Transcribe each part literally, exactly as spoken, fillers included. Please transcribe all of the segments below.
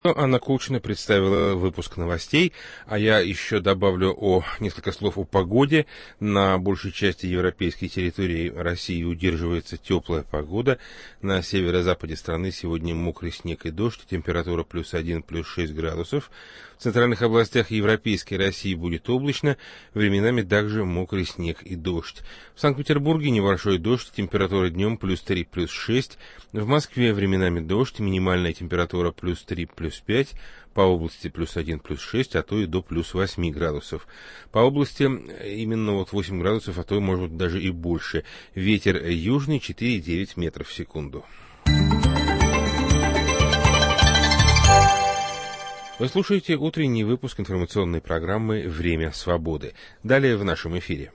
Анна Кучина представила выпуск новостей, а я еще добавлю о, несколько слов о погоде. На большей части европейской территории России удерживается теплая погода. На северо-западе страны сегодня мокрый снег и дождь, температура плюс один, плюс шесть градусов. В центральных областях европейской России будет облачно, временами также мокрый снег и дождь. В Санкт-Петербурге небольшой дождь, температура днем плюс три, плюс шесть. В Москве временами дождь, минимальная температура плюс три, плюс пять, по области плюс один, плюс шесть, а то и до плюс восемь градусов. По области именно вот восемь градусов, а то может быть даже и больше. Ветер южный четыре-девять метров в секунду. Вы слушаете утренний выпуск информационной программы «Время свободы». Далее в нашем эфире.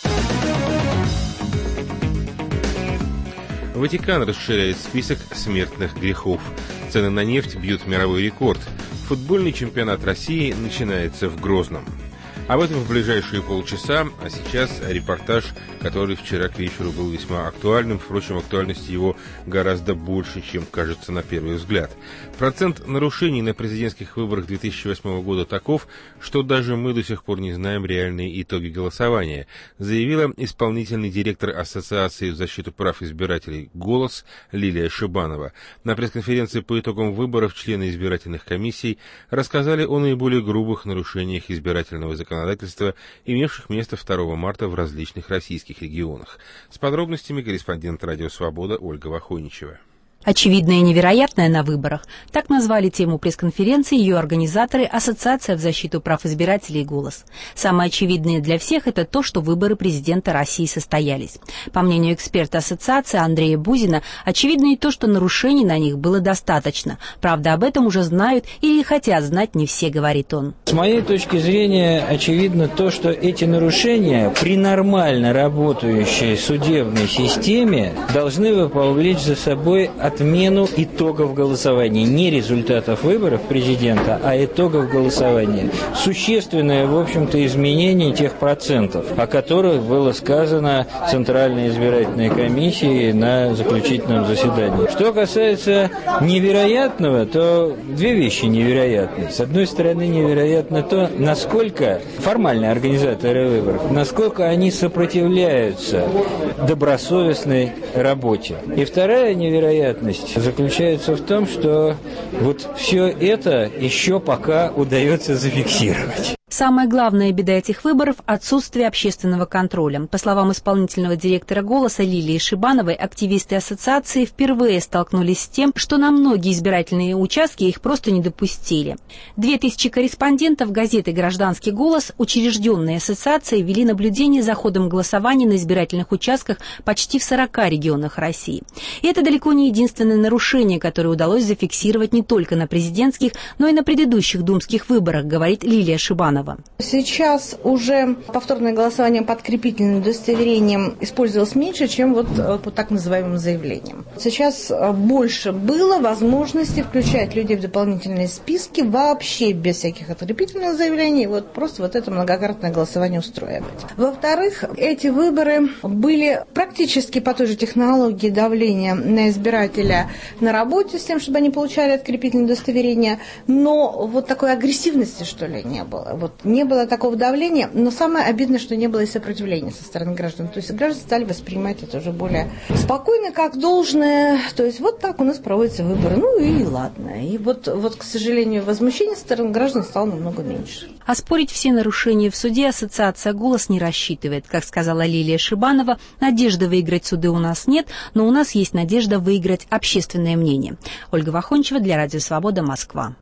Ватикан расширяет список смертных грехов. Цены на нефть бьют мировой рекорд. Футбольный чемпионат России начинается в Грозном. Об этом в ближайшие полчаса, а сейчас репортаж, который вчера к вечеру был весьма актуальным. Впрочем, актуальность его гораздо больше, чем кажется на первый взгляд. Процент нарушений на президентских выборах две тысячи восьмого года таков, что даже мы до сих пор не знаем реальные итоги голосования, заявила исполнительный директор Ассоциации в защиту прав избирателей «Голос» Лилия Шибанова. На пресс-конференции по итогам выборов члены избирательных комиссий рассказали о наиболее грубых нарушениях избирательного законодательства, законодательства, имевших место второго марта в различных российских регионах. С подробностями корреспондент «Радио Свобода» Ольга Вахоничева. Очевидное и невероятное на выборах. Так назвали тему пресс-конференции ее организаторы Ассоциация в защиту прав избирателей «Голос». Самое очевидное для всех – это то, что выборы президента России состоялись. По мнению эксперта Ассоциации Андрея Бузина, очевидно и то, что нарушений на них было достаточно. Правда, об этом уже знают или хотят знать не все, говорит он. С моей точки зрения, очевидно то, что эти нарушения при нормально работающей судебной системе должны бы повлечь за собой отмену итогов голосования. Не результатов выборов президента, а итогов голосования. Существенное, в общем-то, изменение тех процентов, о которых было сказано Центральной избирательной комиссией на заключительном заседании. Что касается невероятного, то две вещи невероятны. С одной стороны, невероятно то, насколько формальные организаторы выборов, насколько они сопротивляются добросовестной работе. И вторая невероятность заключается в том, что вот все это еще пока удается зафиксировать. Самая главная беда этих выборов – отсутствие общественного контроля. По словам исполнительного директора «Голоса» Лилии Шибановой, активисты ассоциации впервые столкнулись с тем, что на многие избирательные участки их просто не допустили. Две тысячи корреспондентов газеты «Гражданский голос», учрежденные ассоциацией, вели наблюдение за ходом голосования на избирательных участках почти в сорока регионах России. И это далеко не единственное нарушение, которое удалось зафиксировать не только на президентских, но и на предыдущих думских выборах, говорит Лилия Шибанова. Сейчас уже повторное голосование подкрепительным удостоверением использовалось меньше, чем вот по так называемым заявлениям. Сейчас больше было возможности включать людей в дополнительные списки вообще без всяких подкрепительных заявлений, вот просто вот это многократное голосование устраивать. Во-вторых, эти выборы были практически по той же технологии давления на избирателя на работе с тем, чтобы они получали открепительное удостоверение, но вот такой агрессивности, что ли, не было. Вот не было такого давления, но самое обидное, что не было и сопротивления со стороны граждан. То есть граждане стали воспринимать это уже более спокойно, как должное. То есть вот так у нас проводятся выборы. Ну и ладно. И вот, вот к сожалению, возмущение со стороны граждан стало намного меньше. Оспорить все нарушения в суде ассоциация «Голос» не рассчитывает. Как сказала Лилия Шибанова, надежды выиграть суды у нас нет, но у нас есть надежда выиграть общественное мнение. Ольга Вахончева для Радио Свобода, Москва.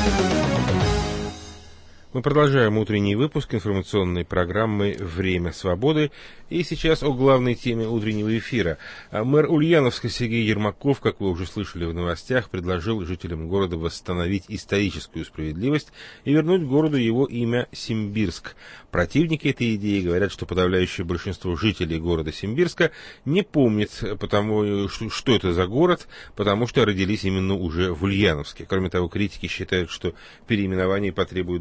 Мы продолжаем утренний выпуск информационной программы «Время свободы». И сейчас о главной теме утреннего эфира. Мэр Ульяновска Сергей Ермаков, как вы уже слышали в новостях, предложил жителям города восстановить историческую справедливость и вернуть городу его имя Симбирск. Противники этой идеи говорят, что подавляющее большинство жителей города Симбирска не помнит, потому, что это за город, потому что родились именно уже в Ульяновске. Кроме того, критики считают, что переименование потребует больших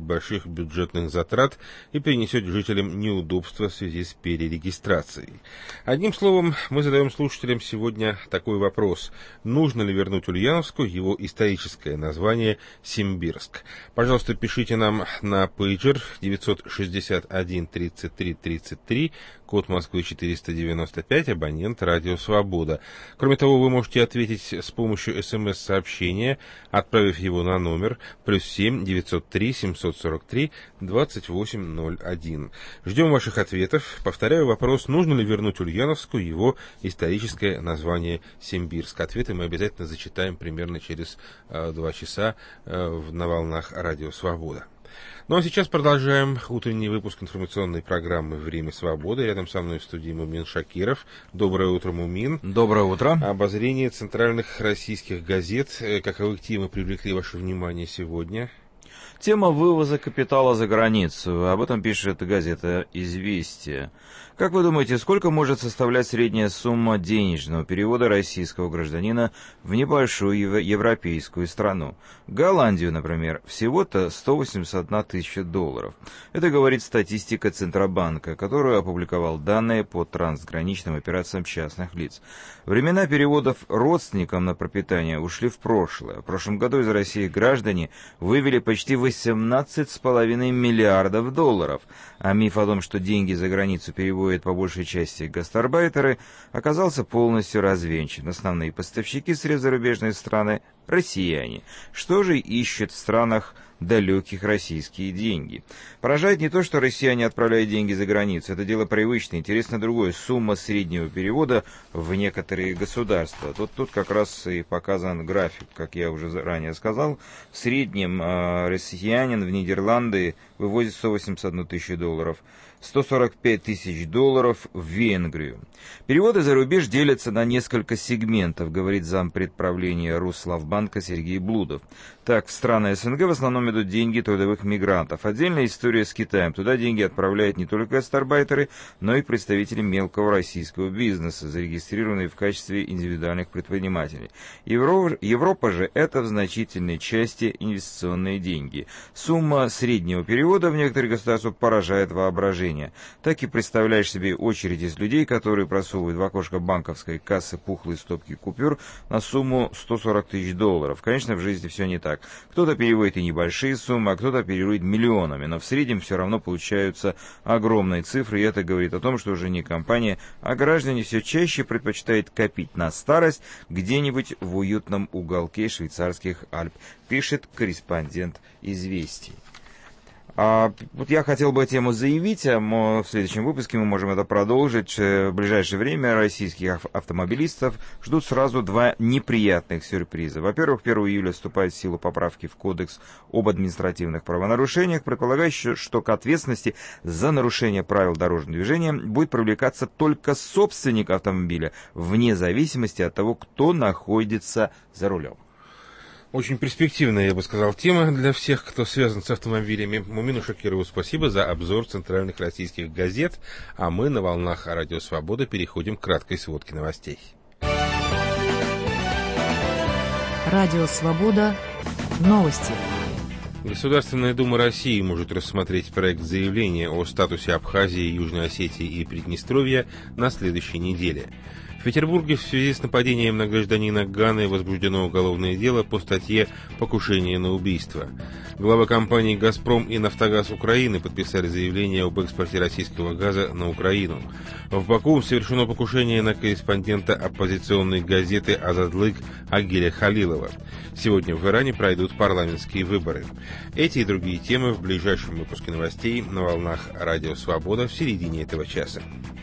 больших бюджетных затрат и принесет жителям неудобства в связи с перерегистрацией. Одним словом, мы задаем слушателям сегодня такой вопрос. Нужно ли вернуть Ульяновску его историческое название Симбирск? Пожалуйста, пишите нам на пейджер девятьсот шестьдесят один тридцать три тридцать три, код Москвы четыреста девяносто пять, абонент «Радио Свобода». Кроме того, вы можете ответить с помощью смс-сообщения, отправив его на номер плюс семь девятьсот три семьсот сорок три двадцать восемь ноль один. Ждем ваших ответов. Повторяю вопрос, нужно ли вернуть Ульяновску его историческое название Симбирск. Ответы мы обязательно зачитаем примерно через э, два часа э, на волнах «Радио Свобода». Ну а сейчас продолжаем утренний выпуск информационной программы «Время свободы». Рядом со мной в студии Мумин Шакиров. Доброе утро, Мумин. Доброе утро. Обозрение центральных российских газет. Каковы темы привлекли ваше внимание сегодня? Тема вывоза капитала за границу. Об этом пишет газета «Известия». Как вы думаете, сколько может составлять средняя сумма денежного перевода российского гражданина в небольшую европейскую страну? Голландию, например, всего-то сто восемьдесят одна тысяча долларов. Это говорит статистика Центробанка, которую опубликовал данные по трансграничным операциям частных лиц. Времена переводов родственникам на пропитание ушли в прошлое. В прошлом году из России граждане вывели почти восемнадцать с половиной миллиардов долларов, а миф о том, что деньги за границу переводят по большей части гастарбайтеры, оказался полностью развенчан. Основные поставщики средств зарубежной страны – россияне. Что же ищут в странах далеких российские деньги? Поражает не то, что россияне отправляют деньги за границу. Это дело привычное. Интересно другое. Сумма среднего перевода в некоторые государства. Тут, тут как раз и показан график, как я уже ранее сказал. В среднем э, россиянин в Нидерланды вывозит сто восемьдесят одну тысячу долларов. сто сорок пять тысяч долларов в Венгрию. Переводы за рубеж делятся на несколько сегментов, говорит зампред правления Руславбанка Сергей Блудов. Так, в страны СНГ в основном идут деньги трудовых мигрантов. Отдельная история с Китаем. Туда деньги отправляют не только гастарбайтеры, но и представители мелкого российского бизнеса, зарегистрированные в качестве индивидуальных предпринимателей. Евро... Европа же это в значительной части инвестиционные деньги. Сумма среднего перевода в некоторых государствах поражает воображение. Так и представляешь себе очередь из людей, которые просовывают в окошко банковской кассы пухлые стопки купюр на сумму сто сорок тысяч долларов. Конечно, в жизни все не так. Кто-то переводит и небольшие суммы, а кто-то переводит миллионами, но в среднем все равно получаются огромные цифры, и это говорит о том, что уже не компания, а граждане все чаще предпочитают копить на старость где-нибудь в уютном уголке швейцарских Альп, пишет корреспондент «Известий». А, вот я хотел бы тему заявить, а в следующем выпуске мы можем это продолжить. В ближайшее время российских автомобилистов ждут сразу два неприятных сюрприза. Во-первых, первого июля вступают в силу поправки в Кодекс об административных правонарушениях, предполагающие, что к ответственности за нарушение правил дорожного движения будет привлекаться только собственник автомобиля, вне зависимости от того, кто находится за рулем. Очень перспективная, я бы сказал, тема для всех, кто связан с автомобилями. Мумину Шакирову спасибо за обзор центральных российских газет, а мы на волнах Радио Свобода переходим к краткой сводке новостей. Радио Свобода. Новости. Государственная Дума России может рассмотреть проект заявления о статусе Абхазии, Южной Осетии и Приднестровья на следующей неделе. В Петербурге в связи с нападением на гражданина Ганы возбуждено уголовное дело по статье «Покушение на убийство». Главы компаний «Газпром» и «Нафтогаз Украины» подписали заявление об экспорте российского газа на Украину. В Баку совершено покушение на корреспондента оппозиционной газеты «Азадлык» Агиля Халилова. Сегодня в Иране пройдут парламентские выборы. Эти и другие темы в ближайшем выпуске новостей на волнах Радио Свобода в середине этого часа.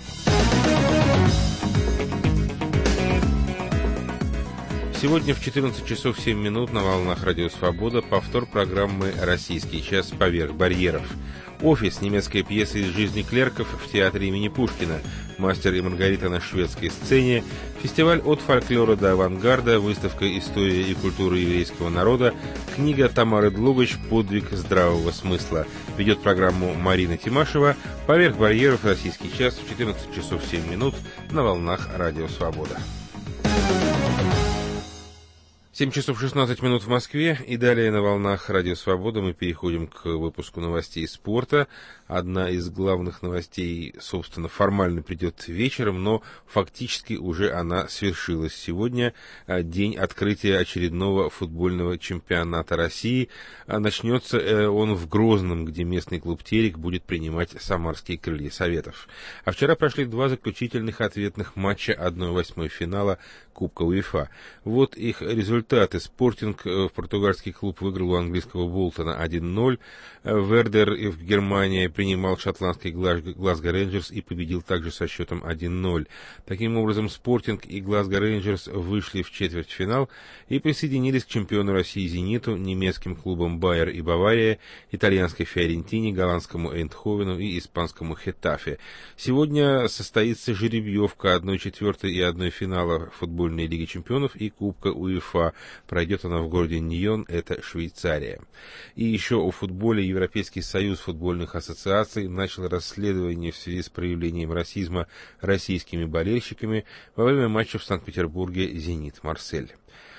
Сегодня в четырнадцать часов семь минут на волнах Радио Свобода повтор программы «Российский час. Поверх барьеров». «Офис» — немецкая пьеса из жизни клерков в театре имени Пушкина, «Мастер и Маргарита» на шведской сцене, фестиваль «От фольклора до авангарда», выставка «История и культура еврейского народа», книга Тамары Длугач «Подвиг здравого смысла». Ведет программу Марина Тимашева. «Поверх барьеров. Российский час» в четырнадцать часов семь минут на волнах Радио Свобода. семь часов шестнадцать минут в Москве, и далее на волнах Радио Свобода мы переходим к выпуску новостей спорта. Одна из главных новостей, собственно, формально придет вечером, но фактически уже она свершилась. Сегодня день открытия очередного футбольного чемпионата России. Начнется он в Грозном, где местный клуб «Терек» будет принимать самарские крылья Советов. А вчера прошли два заключительных ответных матча одна восьмая финала Кубка УЕФА. Вот их результаты. Спортинг в португальский клуб выиграл у английского Болтона один ноль. Вердер в Германии принимал шотландский Глазго Рейнджерс и победил также со счетом один ноль. Таким образом, Спортинг и Глазго Рейнджерс вышли в четвертьфинал и присоединились к чемпиону России «Зениту», немецким клубам «Байер» и «Бавария», итальянской «Фиорентине», голландскому «Эйндховену» и испанскому «Хетафе». Сегодня состоится жеребьевка одна четвертая и одна финала футбольной Лиги чемпионов и Кубка УЕФА. Пройдет она в городе Ньон, это Швейцария. И еще о футболе. Европейский союз футбольных ассоциаций начал расследование в связи с проявлением расизма российскими болельщиками во время матча в Санкт-Петербурге «Зенит-Марсель».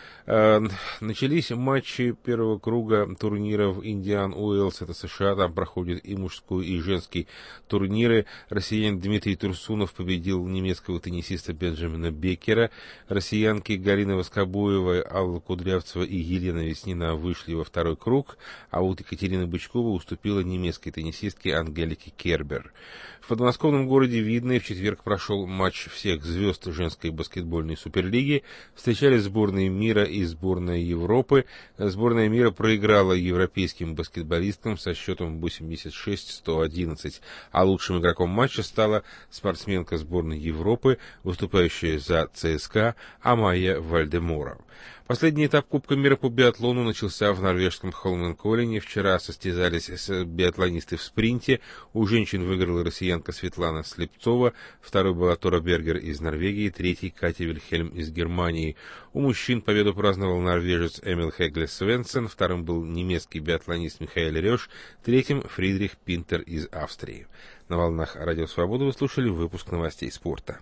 Начались матчи первого круга турнира в Индиан Уэллс, это США, там проходят и мужской, и женский турниры. Россиянин Дмитрий Турсунов победил немецкого теннисиста Бенджамина Беккера. Россиянки Галина Воскобоева, Алла Кудрявцева и Елена Веснина вышли во второй круг, а вот Екатерина Бычкова уступила немецкой теннисистке Ангелике Кербер. В подмосковном городе Видное в четверг прошел матч всех звезд женской баскетбольной суперлиги. Встречались сборные мира и сборная Европы. Сборная мира проиграла европейским баскетболисткам со счетом восемьдесят шесть сто одиннадцать, а лучшим игроком матча стала спортсменка сборной Европы, выступающая за ЦСКА Амайя Вальдемора. Последний этап Кубка мира по биатлону начался в норвежском Холменколлене. Вчера состязались биатлонисты в спринте. У женщин выиграла россиянка Светлана Слепцова, второй была Тора Бергер из Норвегии, третий Катя Вильхельм из Германии. У мужчин победу праздновал норвежец Эмил Хегле Свенсен, вторым был немецкий биатлонист Михаэль Рёш, третьим Фридрих Пинтер из Австрии. На волнах Радио Свобода вы слушали выпуск новостей спорта.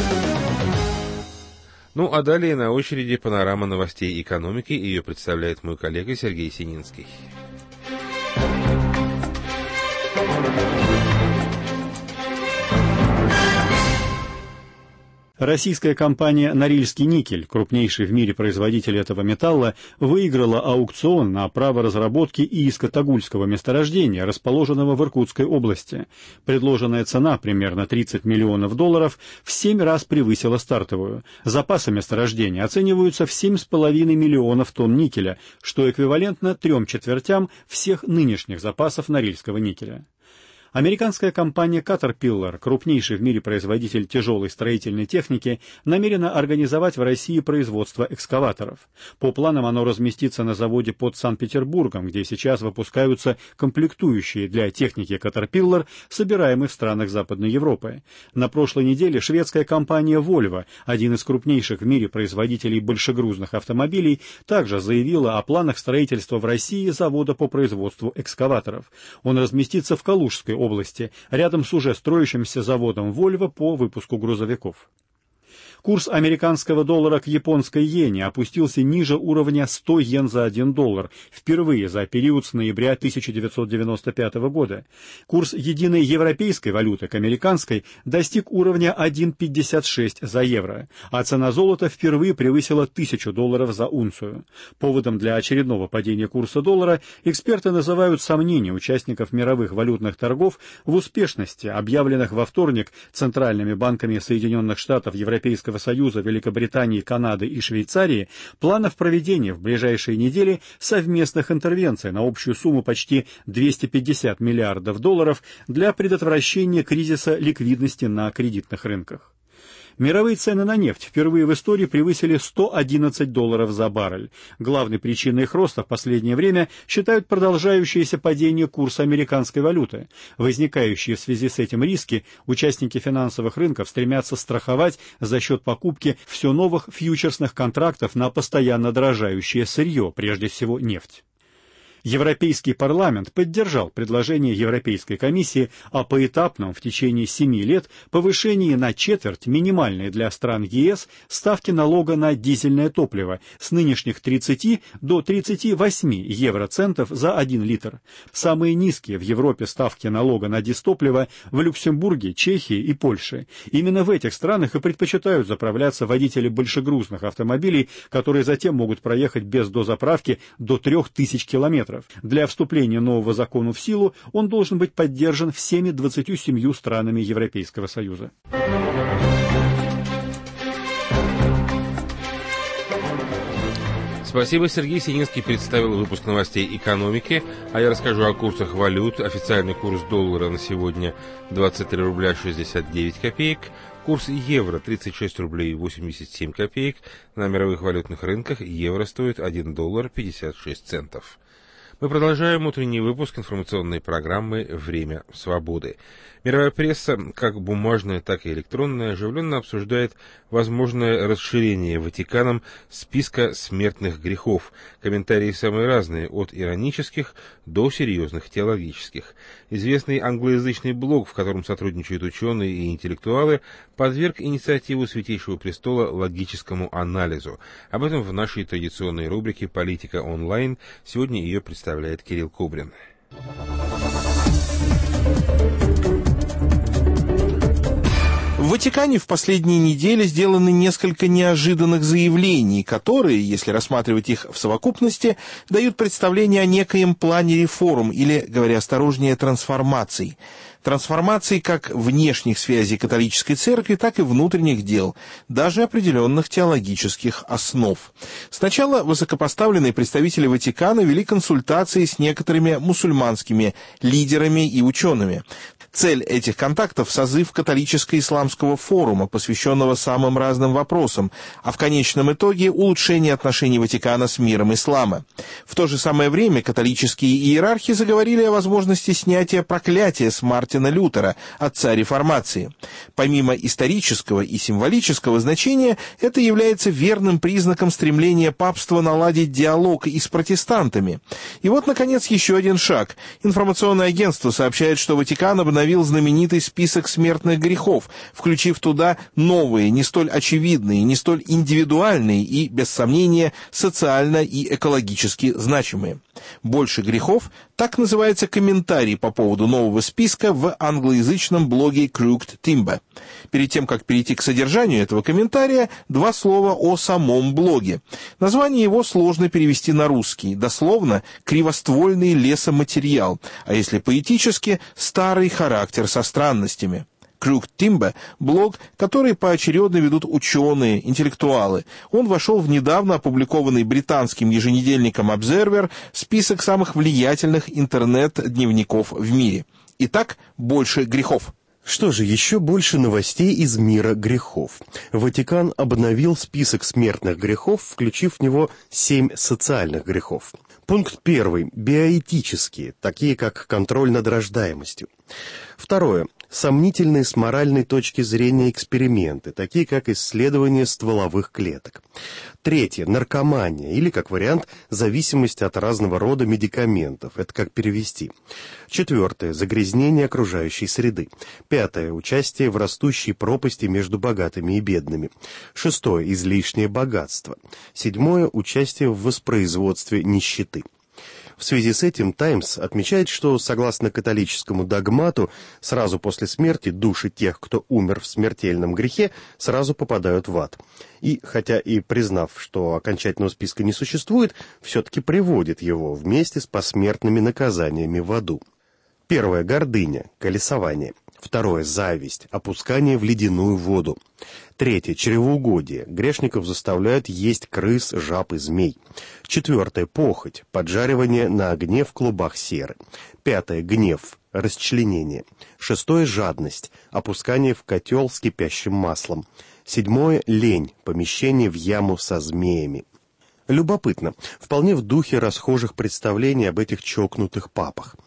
Ну, а далее на очереди панорама новостей экономики. Ее представляет мой коллега Сергей Сининский. Российская компания «Норильский никель», крупнейший в мире производитель этого металла, выиграла аукцион на право разработки Ииско-Тогульского месторождения, расположенного в Иркутской области. Предложенная цена, примерно тридцать миллионов долларов, в семь раз превысила стартовую. Запасы месторождения оцениваются в семь с половиной миллионов тонн никеля, что эквивалентно трем четвертям всех нынешних запасов норильского никеля. Американская компания Caterpillar, крупнейший в мире производитель тяжелой строительной техники, намерена организовать в России производство экскаваторов. По планам оно разместится на заводе под Санкт-Петербургом, где сейчас выпускаются комплектующие для техники Caterpillar, собираемые в странах Западной Европы. На прошлой неделе шведская компания Volvo, один из крупнейших в мире производителей большегрузных автомобилей, также заявила о планах строительства в России завода по производству экскаваторов. Он разместится в Калужской области, рядом с уже строящимся заводом Volvo по выпуску грузовиков. Курс американского доллара к японской иене опустился ниже уровня сто йен за один доллар, впервые за период с ноября тысяча девятьсот девяносто пятого года. Курс единой европейской валюты к американской достиг уровня один пятьдесят шесть за евро, а цена золота впервые превысила тысячу долларов за унцию. Поводом для очередного падения курса доллара эксперты называют сомнения участников мировых валютных торгов в успешности объявленных во вторник центральными банками Соединенных Штатов, Европейского Союза, Великобритании, Канады и Швейцарии планов проведения в ближайшие недели совместных интервенций на общую сумму почти двести пятьдесят миллиардов долларов для предотвращения кризиса ликвидности на кредитных рынках. Мировые цены на нефть впервые в истории превысили сто одиннадцать долларов за баррель. Главной причиной их роста в последнее время считают продолжающееся падение курса американской валюты. Возникающие в связи с этим риски участники финансовых рынков стремятся страховать за счет покупки все новых фьючерсных контрактов на постоянно дорожающее сырье, прежде всего нефть. Европейский парламент поддержал предложение Европейской комиссии о поэтапном в течение семи лет повышении на четверть минимальной для стран ЕС ставки налога на дизельное топливо с нынешних тридцати до тридцати восьми евроцентов за один литр. Самые низкие в Европе ставки налога на дизтопливо в Люксембурге, Чехии и Польше. Именно в этих странах и предпочитают заправляться водители большегрузных автомобилей, которые затем могут проехать без дозаправки до трех тысяч километров. Для вступления нового закона в силу он должен быть поддержан всеми двадцатью семью странами Европейского Союза. Спасибо, Сергей Сининский представил выпуск новостей экономики, а я расскажу о курсах валют. Официальный курс доллара на сегодня двадцать три рубля шестьдесят девять копеек, курс евро тридцать шесть рублей восемьдесят семь копеек, на мировых валютных рынках евро стоит один доллар пятьдесят шесть центов. Мы продолжаем утренний выпуск информационной программы «Время свободы». Мировая пресса, как бумажная, так и электронная, оживленно обсуждает возможное расширение Ватиканом списка смертных грехов. Комментарии самые разные, от иронических до серьезных теологических. Известный англоязычный блог, в котором сотрудничают ученые и интеллектуалы, подверг инициативу Святейшего Престола логическому анализу. Об этом в нашей традиционной рубрике «Политика онлайн». Сегодня ее представляет Кирилл Кубрин. В Ватикане в последние недели сделаны несколько неожиданных заявлений, которые, если рассматривать их в совокупности, дают представление о некоем плане реформ или, говоря осторожнее, трансформаций. Трансформации как внешних связей католической церкви, так и внутренних дел, даже определенных теологических основ. Сначала высокопоставленные представители Ватикана вели консультации с некоторыми мусульманскими лидерами и учеными. Цель этих контактов – созыв католическо-исламского форума, посвященного самым разным вопросам, а в конечном итоге улучшение отношений Ватикана с миром ислама. В то же самое время католические иерархи заговорили о возможности снятия проклятия с Мартина Лютера, отца реформации. Помимо исторического и символического значения, это является верным признаком стремления папства наладить диалог и с протестантами. И вот, наконец, еще один шаг. Информационное агентство сообщает, что Ватикан обновил знаменитый список смертных грехов, включив туда новые, не столь очевидные, не столь индивидуальные и, без сомнения, социально и экологически значимые. «Больше грехов» — так называется комментарий по поводу нового списка в англоязычном блоге Crooked Timber. Перед тем, как перейти к содержанию этого комментария, два слова о самом блоге. Название его сложно перевести на русский, дословно «кривоствольный лесоматериал», а если поэтически «старый характер со странностями». Crooked Timber – блог, который поочередно ведут ученые, интеллектуалы. Он вошел в недавно опубликованный британским еженедельником Observer список самых влиятельных интернет-дневников в мире. Итак, больше грехов. Что же, еще больше новостей из мира грехов. Ватикан обновил список смертных грехов, включив в него семь социальных грехов. Пункт первый. Биоэтические, такие как контроль над рождаемостью. Второе. Сомнительные с моральной точки зрения эксперименты, такие как исследование стволовых клеток. Третье. Наркомания, или, как вариант, зависимость от разного рода медикаментов. Это как перевести. Четвертое. Загрязнение окружающей среды. Пятое. Участие в растущей пропасти между богатыми и бедными. Шестое. Излишнее богатство. Седьмое. Участие в воспроизводстве нищеты. В связи с этим «Таймс» отмечает, что, согласно католическому догмату, сразу после смерти души тех, кто умер в смертельном грехе, сразу попадают в ад. И, хотя и признав, что окончательного списка не существует, все-таки приводит его вместе с посмертными наказаниями в аду. Первое – гордыня, колесование. Второе – зависть, опускание в ледяную воду. Третье – чревоугодие. Грешников заставляют есть крыс, жаб и змей. Четвертое – похоть, поджаривание на огне в клубах серы. Пятое – гнев, расчленение. Шестое – жадность, опускание в котел с кипящим маслом. Седьмое – лень, помещение в яму со змеями. Любопытно, вполне в духе расхожих представлений об этих чокнутых папах.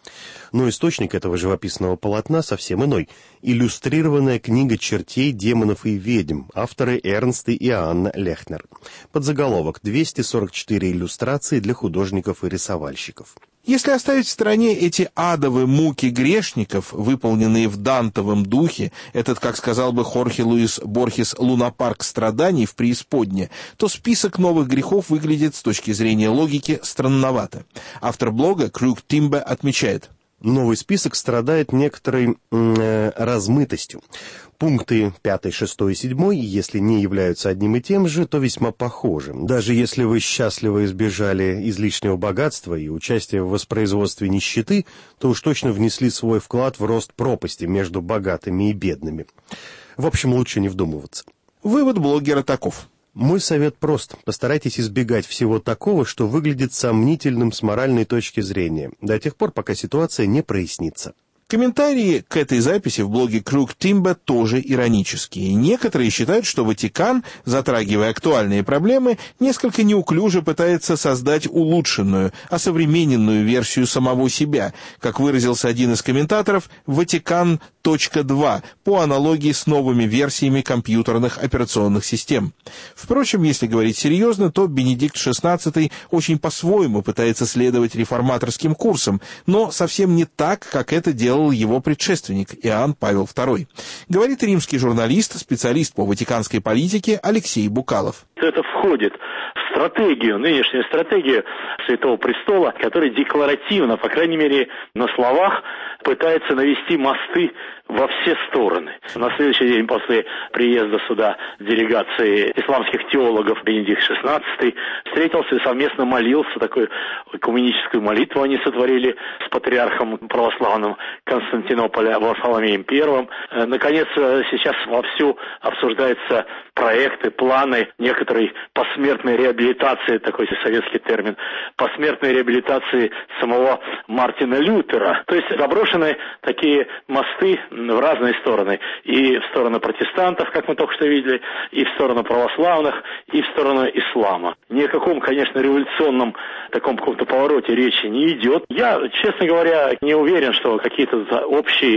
Но источник этого живописного полотна совсем иной. Иллюстрированная книга чертей, демонов и ведьм, авторы Эрнст и Иоанна Лехнер. Подзаголовок «двести сорок четыре иллюстрации для художников и рисовальщиков». Если оставить в стороне эти адовые муки грешников, выполненные в дантовом духе, этот, как сказал бы Хорхе Луис Борхес, лунопарк страданий в преисподне, то список новых грехов выглядит с точки зрения логики странновато. Автор блога Крюк Тимбе отмечает: новый список страдает некоторой э, размытостью. Пункты пятый, шестой и седьмой, если не являются одним и тем же, то весьма похожи. Даже если вы счастливо избежали излишнего богатства и участия в воспроизводстве нищеты, то уж точно внесли свой вклад в рост пропасти между богатыми и бедными. В общем, лучше не вдумываться. Вывод блогера таков. Мой совет прост. Постарайтесь избегать всего такого, что выглядит сомнительным с моральной точки зрения, до тех пор, пока ситуация не прояснится. Комментарии к этой записи в блоге Крюк Тимбе тоже иронические. Некоторые считают, что Ватикан, затрагивая актуальные проблемы, несколько неуклюже пытается создать улучшенную, осовремененную версию самого себя. Как выразился один из комментаторов, «Ватикан точка два» по аналогии с новыми версиями компьютерных операционных систем. Впрочем, если говорить серьезно, то Бенедикт шестнадцатый очень по-своему пытается следовать реформаторским курсам, но совсем не так, как это делал его предшественник Иоанн Павел второй. Говорит римский журналист, специалист по ватиканской политике Алексей Букалов. Это входит в стратегию, нынешнюю стратегию Святого Престола, который декларативно, по крайней мере на словах, пытается навести мосты во все стороны. На следующий день после приезда сюда делегации исламских теологов Бенедикт шестнадцатый встретился и совместно молился, такую экуменическую молитву они сотворили с патриархом православным Константинополя Варфоломеем первым. Наконец, сейчас вовсю обсуждаются проекты, планы некоторой посмертной реабилитации, такой советский термин, посмертной реабилитации самого Мартина Лютера. То есть заброшены такие мосты в разные стороны. И в сторону протестантов, как мы только что видели, и в сторону православных, и в сторону ислама. Ни о каком, конечно, революционном таком каком-то повороте речи не идет. Я, честно говоря, не уверен, что какие-то общие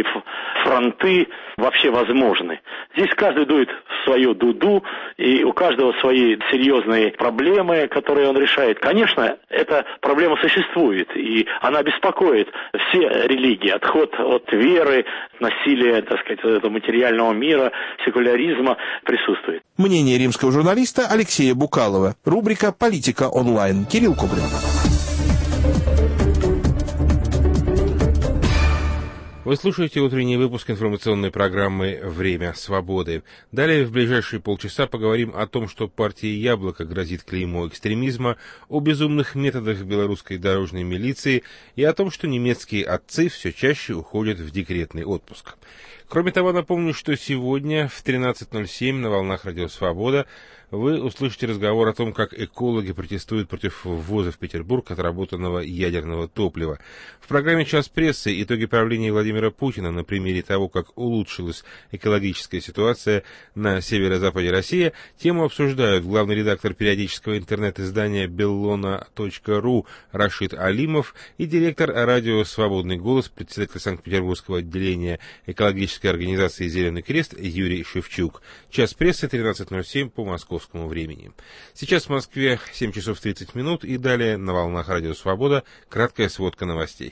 фронты вообще возможны. Здесь каждый дует в свою дуду, и у каждого свои серьезные проблемы, которые он решает. Конечно, эта проблема существует, и она беспокоит все религии. Отход от веры, насилия, так сказать, этого материального мира, секуляризма присутствует. Мнение римского журналиста Алексея Букалова. Рубрика «Политика онлайн». Кирилл Кубрин. Вы слушаете утренний выпуск информационной программы «Время свободы». Далее в ближайшие полчаса поговорим о том, что партии «Яблоко» грозит клеймо экстремизма, о безумных методах белорусской дорожной милиции и о том, что немецкие отцы все чаще уходят в декретный отпуск. Кроме того, напомню, что сегодня в тринадцать ноль семь на волнах «Радио Свобода» вы услышите разговор о том, как экологи протестуют против ввоза в Петербург отработанного ядерного топлива. В программе «Час прессы» итоги правления Владимира Путина на примере того, как улучшилась экологическая ситуация на северо-западе России, тему обсуждают главный редактор периодического интернет-издания беллона точка ру Рашид Алимов и директор радио «Свободный голос», председатель Санкт-Петербургского отделения экологической организации «Зеленый крест» Юрий Шевчук. «Час прессы» тринадцать ноль семь по Москве. Времени. Сейчас в Москве семь часов тридцать минут, и далее на волнах «Радио Свобода» краткая сводка новостей.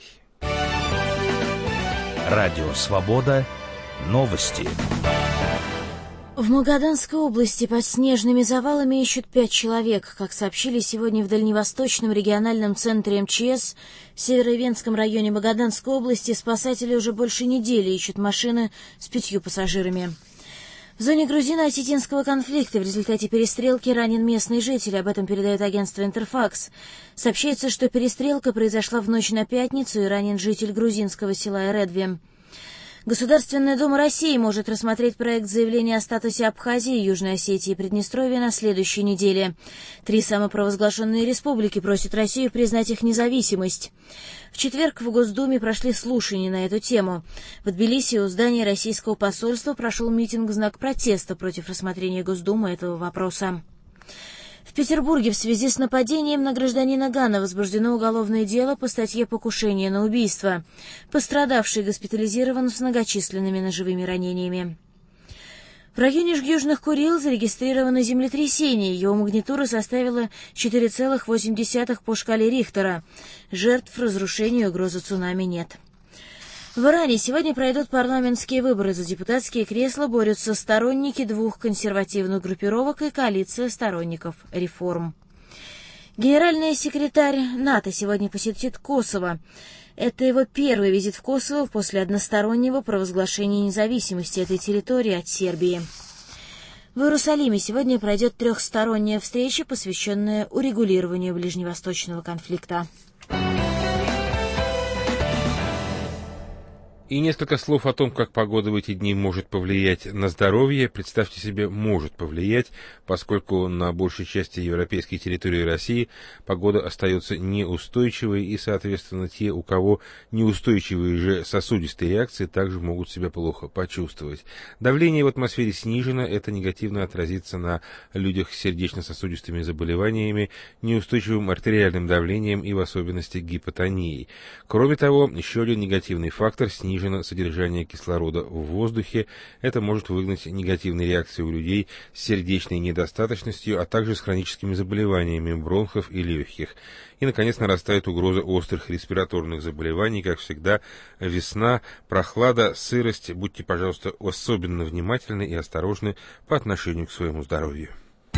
Радио Свобода. Новости. В Магаданской области под снежными завалами ищут пять человек. Как сообщили сегодня в Дальневосточном региональном центре эм че эс, в Северо-Венском районе Магаданской области спасатели уже больше недели ищут машины с пятью пассажирами. В зоне грузино-осетинского конфликта в результате перестрелки ранен местный житель, об этом передает агентство «Интерфакс». Сообщается, что перестрелка произошла в ночь на пятницу и ранен житель грузинского села Эредви. Государственная Дума России может рассмотреть проект заявления о статусе Абхазии, Южной Осетии и Приднестровья на следующей неделе. Три самопровозглашенные республики просят Россию признать их независимость. В четверг в Госдуме прошли слушания на эту тему. В Тбилиси у здания российского посольства прошел митинг в знак протеста против рассмотрения Госдумы этого вопроса. В Петербурге в связи с нападением на гражданина Гана возбуждено уголовное дело по статье «Покушение на убийство». Пострадавший госпитализирован с многочисленными ножевыми ранениями. В районе Южных Курил зарегистрировано землетрясение. Его магнитуда составила четыре целых восемь десятых по шкале Рихтера. Жертв, разрушений и угрозы цунами нет. В Иране сегодня пройдут парламентские выборы. За депутатские кресла борются сторонники двух консервативных группировок и коалиция сторонников реформ. Генеральный секретарь НАТО сегодня посетит Косово. Это его первый визит в Косово после одностороннего провозглашения независимости этой территории от Сербии. В Иерусалиме сегодня пройдет трехсторонняя встреча, посвященная урегулированию ближневосточного конфликта. И несколько слов о том, как погода в эти дни может повлиять на здоровье. Представьте себе, может повлиять, поскольку на большей части европейской территории России погода остается неустойчивой, и, соответственно, те, у кого неустойчивые же сосудистые реакции, также могут себя плохо почувствовать. Давление в атмосфере снижено, это негативно отразится на людях с сердечно-сосудистыми заболеваниями, неустойчивым артериальным давлением и в особенности гипотонией. Кроме того, еще один негативный фактор – снижение содержание кислорода в воздухе. Это может вызвать негативные реакции у людей с сердечной недостаточностью, а также с хроническими заболеваниями бронхов и легких. И, наконец, нарастает угроза острых респираторных заболеваний. Как всегда, весна, прохлада, сырость. Будьте, пожалуйста, особенно внимательны и осторожны по отношению к своему здоровью.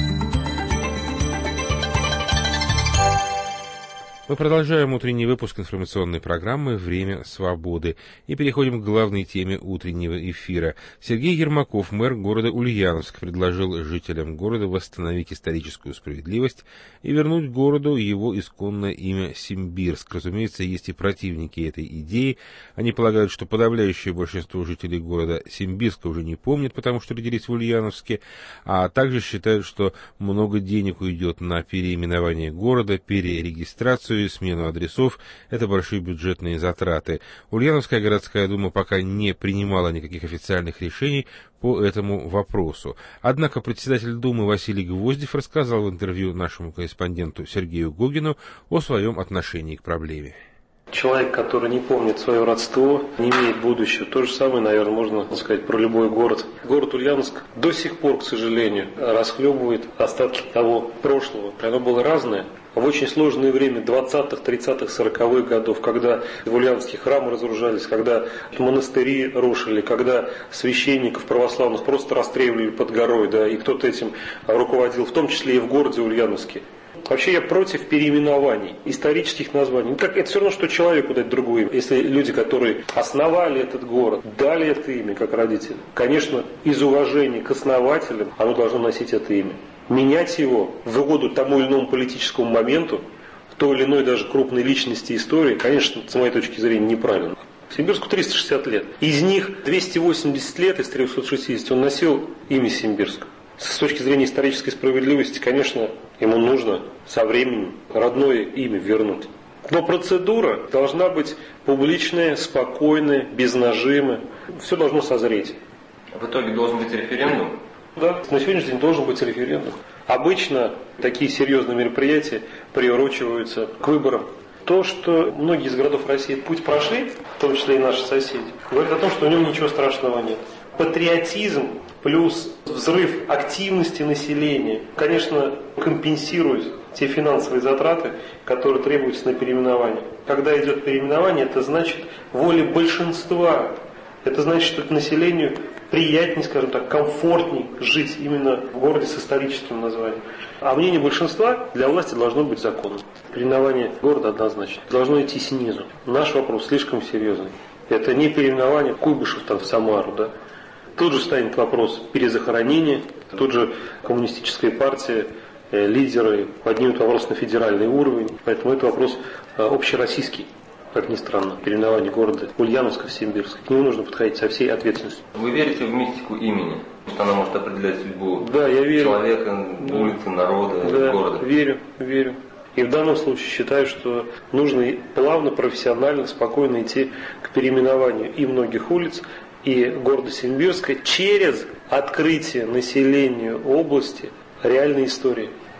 Мы продолжаем утренний выпуск информационной программы «Время свободы» и переходим к главной теме утреннего эфира. Сергей Ермаков, мэр города Ульяновск, предложил жителям города восстановить историческую справедливость и вернуть городу его исконное имя Симбирск. Разумеется, есть и противники этой идеи. Они полагают, что подавляющее большинство жителей города Симбирска уже не помнят, потому что родились в Ульяновске, а также считают, что много денег уйдет на переименование города, перерегистрацию и смену адресов. Это большие бюджетные затраты. Ульяновская городская дума пока не принимала никаких официальных решений по этому вопросу. Однако председатель Думы Василий Гвоздев рассказал в интервью нашему корреспонденту Сергею Гогину о своем отношении к проблеме. Человек, который не помнит свое родство, не имеет будущего. То же самое, наверное, можно сказать про любой город. Город Ульяновск до сих пор, к сожалению, расхлебывает остатки того прошлого. Оно было разное. В очень сложное время двадцатых, тридцатых, сороковых годов, когда в Ульяновске храмы разоружались, когда монастыри рушили, когда священников православных просто расстреливали под горой, да, и кто-то этим руководил, в том числе и в городе Ульяновске. Вообще я против переименований, исторических названий. Как, это все равно, что человеку дать другое имя. Если люди, которые основали этот город, дали это имя как родители, конечно, из уважения к основателям оно должно носить это имя. Менять его в угоду тому или иному политическому моменту, в той или иной даже крупной личности истории, конечно, с моей точки зрения, неправильно. Симбирску триста шестьдесят лет. Из них двести восемьдесят лет из трехсот шестидесяти он носил имя Симбирск. С точки зрения исторической справедливости, конечно, ему нужно со временем родное имя вернуть. Но процедура должна быть публичная, спокойная, без нажима. Все должно созреть. В итоге должен быть референдум? Да, на сегодняшний день должен быть референдум. Обычно такие серьезные мероприятия приурочиваются к выборам. То, что многие из городов России путь прошли, в том числе и наши соседи, говорит о том, что в нем ничего страшного нет. Патриотизм плюс взрыв активности населения, конечно, компенсирует те финансовые затраты, которые требуются на переименование. Когда идет переименование, это значит воля большинства. Это значит, что населению приятнее, скажем так, комфортней жить именно в городе с историческим названием. А мнение большинства для власти должно быть законом. Переименование города однозначно должно идти снизу. Наш вопрос слишком серьезный. Это не переименование Куйбышев там в Самару, да. Тут же станет вопрос перезахоронения, тут же коммунистическая партия, э, лидеры поднимут вопрос на федеральный уровень, поэтому это вопрос э, общероссийский, как ни странно, переименование города Ульяновска в Симбирск. К нему нужно подходить со всей ответственностью. Вы верите в мистику имени, что она может определять судьбу да, я верю. человека, улицы, народа, да, города? Верю, верю. И в данном случае считаю, что нужно плавно, профессионально, спокойно идти к переименованию и многих улиц, и города Симбирска через открытие населению области реальной истории.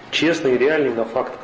честный и реальный на фактах.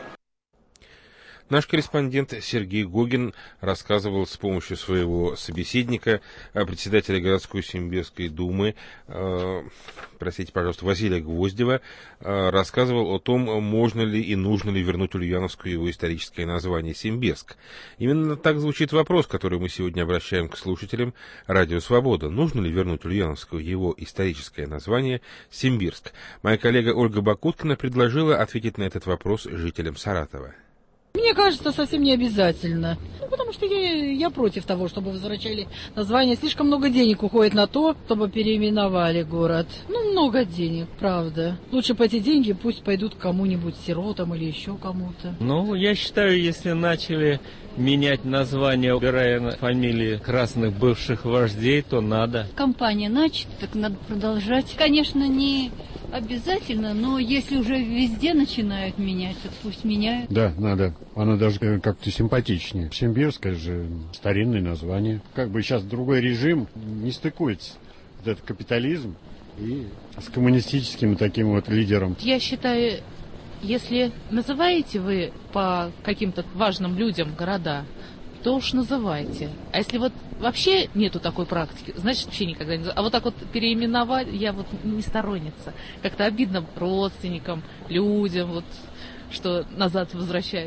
Наш корреспондент Сергей Гогин рассказывал с помощью своего собеседника, председателя городской Симбирской думы, э, простите, пожалуйста, Василия Гвоздева, э, рассказывал о том, можно ли и нужно ли вернуть Ульяновску его историческое название Симбирск. Именно так звучит вопрос, который мы сегодня обращаем к слушателям Радио Свобода. Нужно ли вернуть Ульяновску его историческое название Симбирск? Моя коллега Ольга Бакуткина предложила ответить на этот вопрос жителям Саратова. Мне кажется, совсем не обязательно. Ну, потому что я, я против того, чтобы возвращали название. Слишком много денег уходит на то, чтобы переименовали город. Ну, много денег, правда. Лучше бы эти деньги пусть пойдут кому-нибудь, сиротам или еще кому-то. Ну, я считаю, если начали менять название, убирая фамилии красных бывших вождей, то надо. Компания начата, так надо продолжать. Конечно, не обязательно, но если уже везде начинают менять, то пусть меняют. Да, надо. Оно даже как-то симпатичнее. Симбирское же старинное название. Как бы сейчас другой режим не стыкуется. Вот этот капитализм и с коммунистическим таким вот лидером. Я считаю, если называете вы по каким-то важным людям города, то уж называйте. А если вот вообще нету такой практики, значит вообще никогда не... А вот так вот переименовать я вот не сторонница. Как-то обидно родственникам, людям, вот, что назад возвращают.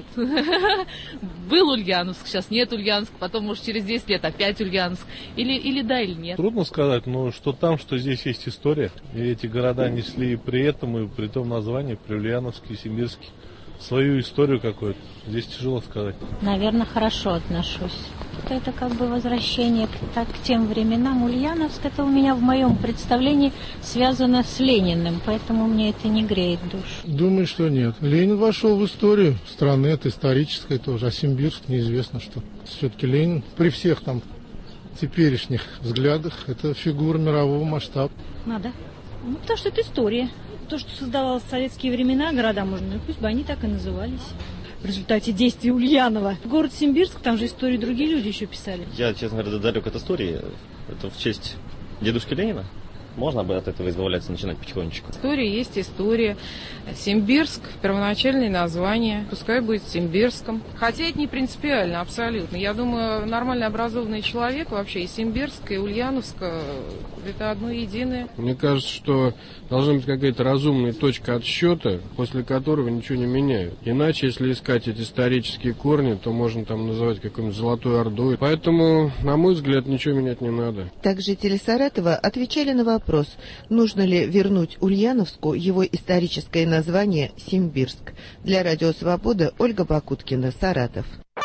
Был Ульяновск, сейчас нет Ульяновск, потом, может, через десять лет опять Ульяновск. Или, или да, или нет. Трудно сказать, но что там, что здесь есть история. И эти города несли при этом и при том названии, при Ульяновске и Симбирске, свою историю какую-то. Здесь тяжело сказать. Наверное, хорошо отношусь. Это как бы возвращение к, так, к тем временам. Ульяновск, это у меня в моем представлении связано с Лениным, поэтому мне это не греет душу. Думаю, что нет. Ленин вошел в историю страны, это историческое тоже, а Симбирск неизвестно что. Все-таки Ленин при всех там теперешних взглядах, это фигура мирового масштаба. Надо. Ну, потому что это история. То, что создавалось в советские времена, города можно, ну, пусть бы они так и назывались. В результате действий Ульянова. Город Симбирск, там же истории другие люди еще писали. Я, честно говоря, далек от истории. Это в честь дедушки Ленина. Можно бы от этого избавляться, начинать потихонечку. История есть история. Симбирск, первоначальное название, пускай будет Симбирском. Хотя это не принципиально, абсолютно. Я думаю, нормально образованный человек вообще и Симбирск, и Ульяновск это одно единое. Мне кажется, что должна быть какая-то разумная точка отсчета, после которого ничего не меняют. Иначе, если искать эти исторические корни, то можно там называть какой-нибудь Золотой Ордой. Поэтому, на мой взгляд, ничего менять не надо. Так жители Саратова отвечали на вопрос, нужно ли вернуть Ульяновску его историческое название Симбирск. Для Радио Свобода Ольга Бакуткина, Саратов.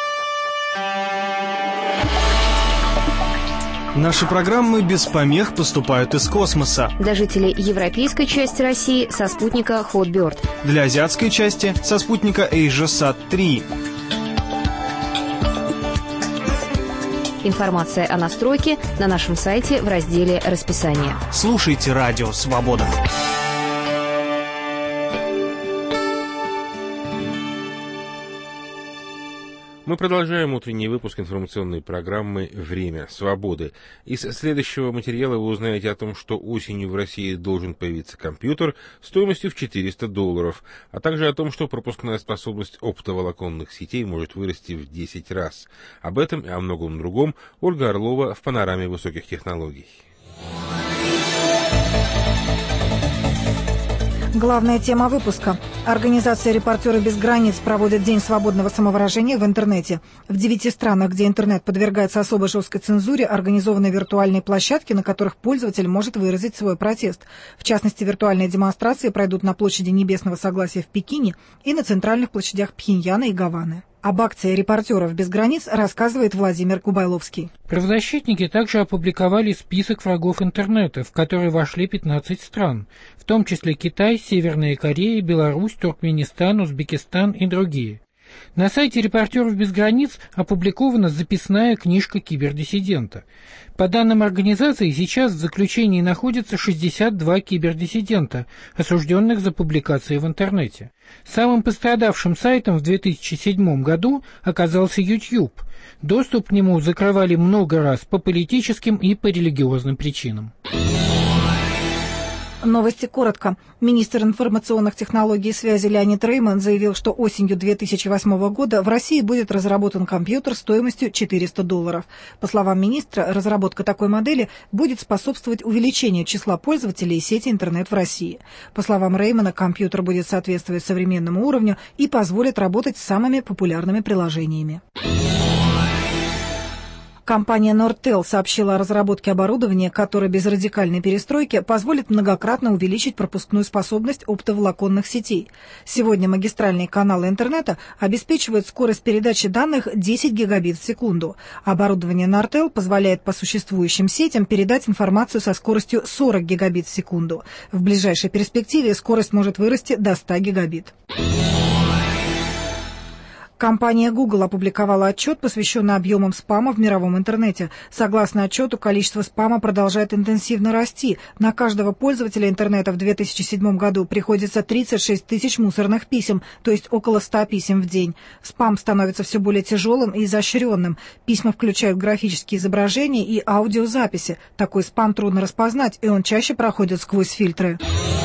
Наши программы без помех поступают из космоса. Для жителей европейской части России со спутника Hotbird. Для азиатской части со спутника AsiaSat три. Информация о настройке на нашем сайте в разделе «Расписание». Слушайте Радио Свобода. Мы продолжаем утренний выпуск информационной программы «Время свободы». Из следующего материала вы узнаете о том, что осенью в России должен появиться компьютер стоимостью в четыреста долларов, а также о том, что пропускная способность оптоволоконных сетей может вырасти в десять раз. Об этом и о многом другом Ольга Орлова в панораме высоких технологий. Главная тема выпуска. Организация «Репортеры без границ» проводит День свободного самовыражения в интернете. В девяти странах, где интернет подвергается особо жесткой цензуре, организованы виртуальные площадки, на которых пользователь может выразить свой протест. В частности, виртуальные демонстрации пройдут на площади Небесного Согласия в Пекине и на центральных площадях Пхеньяна и Гаваны. Об акции «Репортеров без границ» рассказывает Владимир Кубайловский. Правозащитники также опубликовали список врагов интернета, в который вошли пятнадцать стран, в том числе Китай, Северная Корея, Беларусь, Туркменистан, Узбекистан и другие. На сайте «Репортеров без границ» опубликована записная книжка кибердиссидента. По данным организации, сейчас в заключении находятся шестьдесят два кибердиссидента, осужденных за публикации в интернете. Самым пострадавшим сайтом в две тысячи седьмом году оказался YouTube. Доступ к нему закрывали много раз по политическим и по религиозным причинам. Новости коротко. Министр информационных технологий и связи Леонид Рейман заявил, что осенью две тысячи восьмого года в России будет разработан компьютер стоимостью четыреста долларов. По словам министра, разработка такой модели будет способствовать увеличению числа пользователей сети интернет в России. По словам Реймана, компьютер будет соответствовать современному уровню и позволит работать с самыми популярными приложениями. Компания Nortel сообщила о разработке оборудования, которое без радикальной перестройки позволит многократно увеличить пропускную способность оптоволоконных сетей. Сегодня магистральные каналы интернета обеспечивают скорость передачи данных десять гигабит в секунду. Оборудование Nortel позволяет по существующим сетям передать информацию со скоростью сорок гигабит в секунду. В ближайшей перспективе скорость может вырасти до ста гигабит. Компания Google опубликовала отчет, посвященный объемам спама в мировом интернете. Согласно отчету, количество спама продолжает интенсивно расти. На каждого пользователя интернета в две тысячи седьмом году приходится тридцать шесть тысяч мусорных писем, то есть около ста писем в день. Спам становится все более тяжелым и изощренным. Письма включают графические изображения и аудиозаписи. Такой спам трудно распознать, и он чаще проходит сквозь фильтры.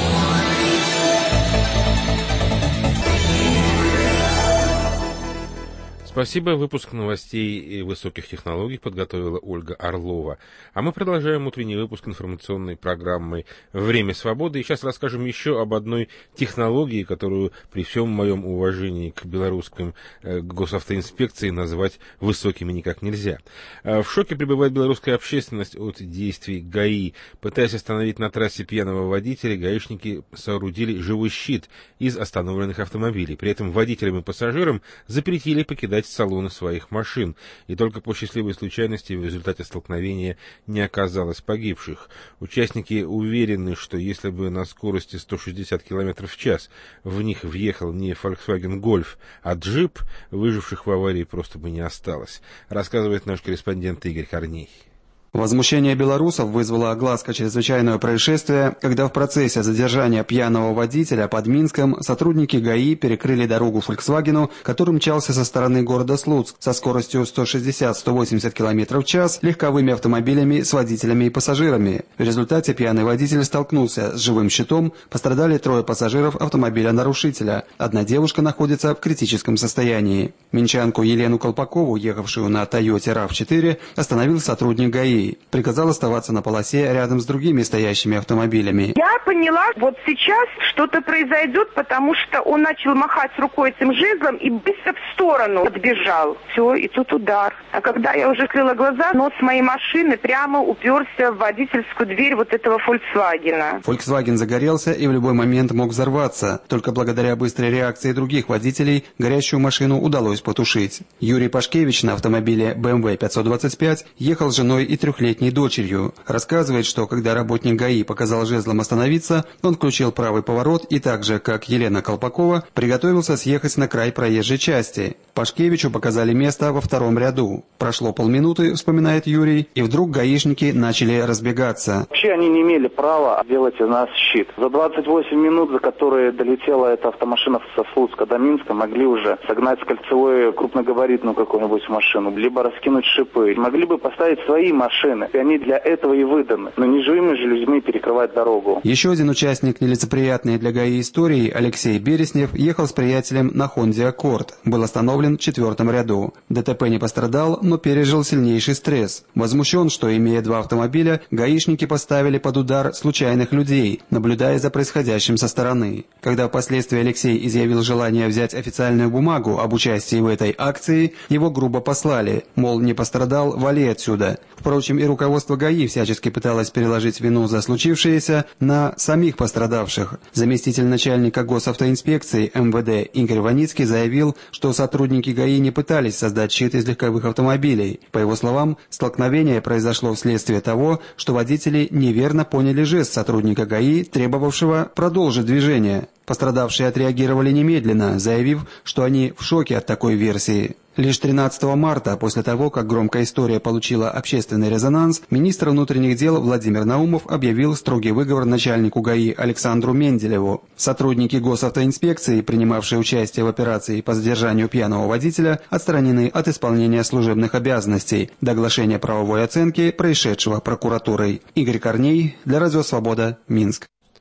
Спасибо. Выпуск новостей и высоких технологий подготовила Ольга Орлова. А мы продолжаем утренний выпуск информационной программы «Время свободы». И сейчас расскажем еще об одной технологии, которую при всем моем уважении к белорусским э, госавтоинспекции назвать высокими никак нельзя. Э, в шоке пребывает белорусская общественность от действий ГАИ. Пытаясь остановить на трассе пьяного водителя, гаишники соорудили живой щит из остановленных автомобилей. При этом водителям и пассажирам запретили покидать салоны своих машин, и только по счастливой случайности в результате столкновения не оказалось погибших. Участники уверены, что если бы на скорости сто шестьдесят километров в час в них въехал не Volkswagen Golf, а джип, выживших в аварии просто бы не осталось, рассказывает наш корреспондент Игорь Корней. Возмущение белорусов вызвало огласка чрезвычайного происшествия, когда в процессе задержания пьяного водителя под Минском сотрудники ГАИ перекрыли дорогу «Фольксвагену», который мчался со стороны города Слуцк со скоростью сто шестьдесят — сто восемьдесят километров в час легковыми автомобилями с водителями и пассажирами. В результате пьяный водитель столкнулся с живым щитом, пострадали трое пассажиров автомобиля нарушителя. Одна девушка находится в критическом состоянии. Минчанку Елену Колпакову, ехавшую на Тойоте рав четыре, остановил сотрудник ГАИ. Приказал оставаться на полосе рядом с другими стоящими автомобилями. Я поняла, вот сейчас что-то произойдет, потому что он начал махать рукой этим жезлом и быстро в сторону отбежал. Все, и тут удар. А когда я уже открыла глаза, нос моей машины прямо уперся в водительскую дверь вот этого Volkswagen. Volkswagen загорелся и в любой момент мог взорваться. Только благодаря быстрой реакции других водителей горящую машину удалось потушить. Юрий Пашкевич на автомобиле бэ эм вэ пятьсот двадцать пять ехал с женой и трехлетней дочерью. Рассказывает, что когда работник ГАИ показал жезлом остановиться, он включил правый поворот и так же, как Елена Колпакова, приготовился съехать на край проезжей части. Пашкевичу показали место во втором ряду. Прошло полминуты, вспоминает Юрий, и вдруг гаишники начали разбегаться. Вообще они не имели права делать у нас щит. За двадцать восемь минут, за которые долетела эта автомашина со Слуцка до Минска, могли уже согнать с кольцевой крупногабаритную какую-нибудь машину, либо раскинуть шипы. Могли бы поставить свои машины, и они для этого и выданы. Но не живыми же людьми перекрывать дорогу. Еще один участник нелицеприятной для ГАИ истории, Алексей Береснев, ехал с приятелем на Хонде Аккорд. Был остановлен в четвертом ряду. ДТП не пострадал, но пережил сильнейший стресс. Возмущен, что, имея два автомобиля, гаишники поставили под удар случайных людей, наблюдая за происходящим со стороны. Когда впоследствии Алексей изъявил желание взять официальную бумагу об участии в этой акции, его грубо послали, мол, не пострадал, вали отсюда. Впрочем, и руководство ГАИ всячески пыталось переложить вину за случившееся на самих пострадавших. Заместитель начальника госавтоинспекции эм вэ дэ Игорь Ваницкий заявил, что сотрудники ГАИ не пытались создать щит из легковых автомобилей. По его словам, столкновение произошло вследствие того, что водители неверно поняли жест сотрудника ГАИ, требовавшего продолжить движение. Пострадавшие отреагировали немедленно, заявив, что они в шоке от такой версии. Лишь тринадцатого марта, после того, как громкая история получила общественный резонанс, министр внутренних дел Владимир Наумов объявил строгий выговор начальнику ГАИ Александру Менделеву. Сотрудники госавтоинспекции, принимавшие участие в операции по задержанию пьяного водителя, отстранены от исполнения служебных обязанностей до оглашения правовой оценки происшедшего прокуратурой. Игорь Корней, для Радио Свобода, Минск.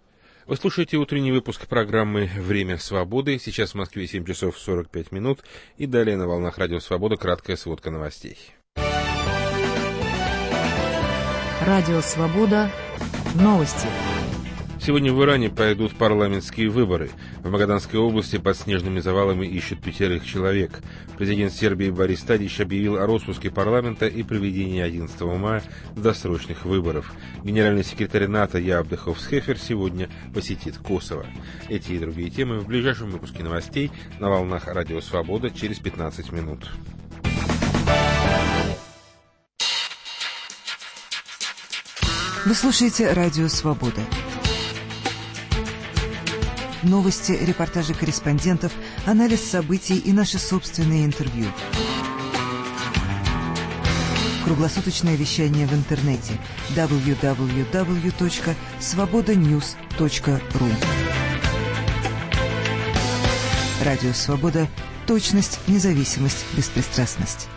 Вы слушаете утренний выпуск программы «Время свободы». Сейчас в Москве семь часов сорок пять минут. И далее на волнах Радио Свобода краткая сводка новостей. Радио Свобода. Новости. Сегодня в Иране пройдут парламентские выборы. В Магаданской области под снежными завалами ищут пятерых человек. Президент Сербии Борис Тадич объявил о распуске парламента и проведении одиннадцатого мая досрочных выборов. Генеральный секретарь НАТО Яаб Хофсхефер сегодня посетит Косово. Эти и другие темы в ближайшем выпуске новостей на волнах Радио Свобода через пятнадцать минут. Вы слушаете Радио Свобода. Новости, репортажи корреспондентов, анализ событий и наши собственные интервью. Круглосуточное вещание в интернете дабл ю дабл ю дабл ю точка свобода ньюс точка ру. Радио Свобода. Точность, независимость, беспристрастность.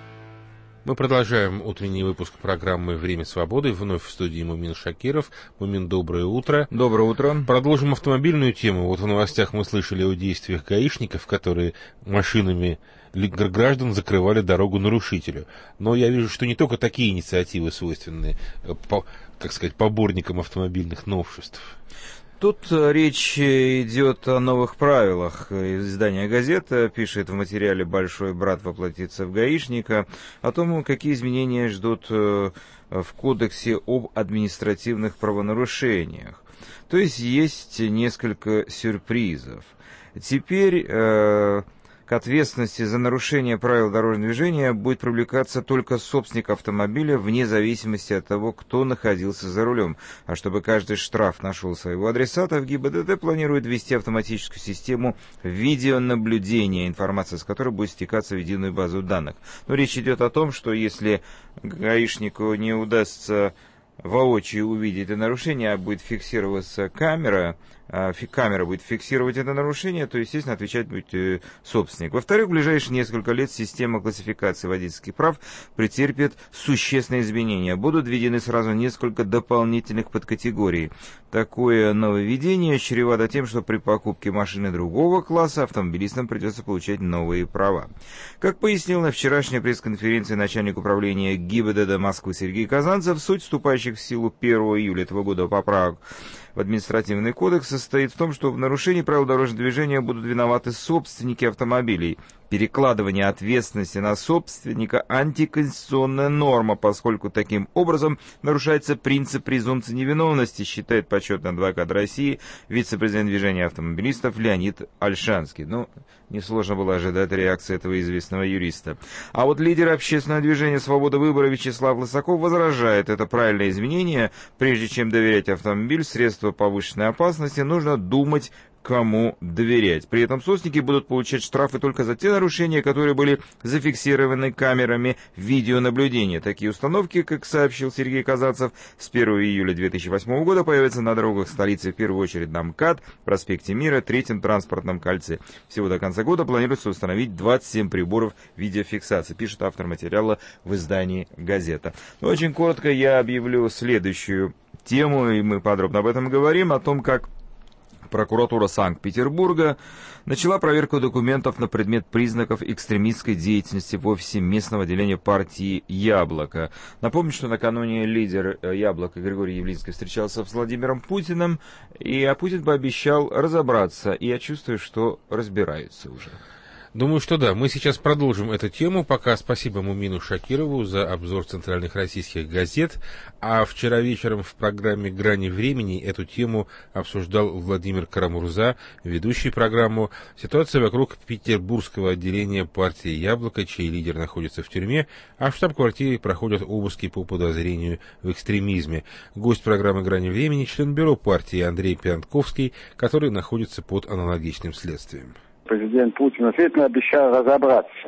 Мы продолжаем утренний выпуск программы «Время свободы». Вновь в студии Мумин Шакиров. Мумин, доброе утро. Доброе утро. Продолжим автомобильную тему. Вот в новостях мы слышали о действиях гаишников, которые машинами граждан закрывали дорогу нарушителю. Но я вижу, что не только такие инициативы свойственны, по, как сказать, поборникам автомобильных новшеств. Тут речь идет о новых правилах. Издание «Газета» пишет в материале «Большой брат воплотится в гаишника» о том, какие изменения ждут в Кодексе об административных правонарушениях. То есть есть несколько сюрпризов. Теперь э, к ответственности за нарушение правил дорожного движения будет привлекаться только собственник автомобиля, вне зависимости от того, кто находился за рулем. А чтобы каждый штраф нашел своего адресата, в ГИБДД планирует ввести автоматическую систему видеонаблюдения, информация с которой будет стекаться в единую базу данных. Но речь идет о том, что если гаишнику не удастся воочию увидеть это нарушение, а будет фиксироваться камера, а камера будет фиксировать это нарушение, то, естественно, отвечать будет собственник. Во-вторых, в ближайшие несколько лет система классификации водительских прав претерпит существенные изменения. Будут введены сразу несколько дополнительных подкатегорий. Такое нововведение чревато тем, что при покупке машины другого класса автомобилистам придется получать новые права. Как пояснил на вчерашней пресс-конференции начальник управления ГИБДД Москвы Сергей Казанцев, суть вступающих в силу первого июля этого года поправок в административный кодекс состоит в том, что в нарушении правил дорожного движения будут виноваты собственники автомобилей. Перекладывание ответственности на собственника – антиконституционная норма, поскольку таким образом нарушается принцип презумпции невиновности, считает почетный адвокат России, вице-президент движения автомобилистов Леонид Ольшанский. Ну, несложно было ожидать реакции этого известного юриста. А вот лидер общественного движения «Свобода выбора» Вячеслав Лысаков возражает, это правильное изменение. Прежде чем доверять автомобиль, средства повышенной опасности, нужно думать, кому доверять. При этом собственники будут получать штрафы только за те нарушения, которые были зафиксированы камерами видеонаблюдения. Такие установки, как сообщил Сергей Казанцев, с первого июля две тысячи восьмого года появятся на дорогах столицы, в первую очередь на МКАД, проспекте Мира, Третьем транспортном кольце. Всего до конца года планируется установить двадцать семь приборов видеофиксации, пишет автор материала в издании «Газета». Но очень коротко я объявлю следующую тему, и мы подробно об этом говорим, о том, как прокуратура Санкт-Петербурга начала проверку документов на предмет признаков экстремистской деятельности в офисе местного отделения партии «Яблоко». Напомню, что накануне лидер «Яблоко» Григорий Явлинский встречался с Владимиром Путиным, и а Путин пообещал разобраться, и я чувствую, что разбираются уже. Думаю, что да. Мы сейчас продолжим эту тему. Пока спасибо Мумину Шакирову за обзор центральных российских газет. А вчера вечером в программе «Грани времени» эту тему обсуждал Владимир Карамурза, ведущий программу. Ситуация вокруг петербургского отделения партии «Яблоко», чей лидер находится в тюрьме, а в штаб-квартире проходят обыски по подозрению в экстремизме. Гость программы «Грани времени» член бюро партии Андрей Пиантковский, который находится под аналогичным следствием. Президент Путин действительно обещал разобраться.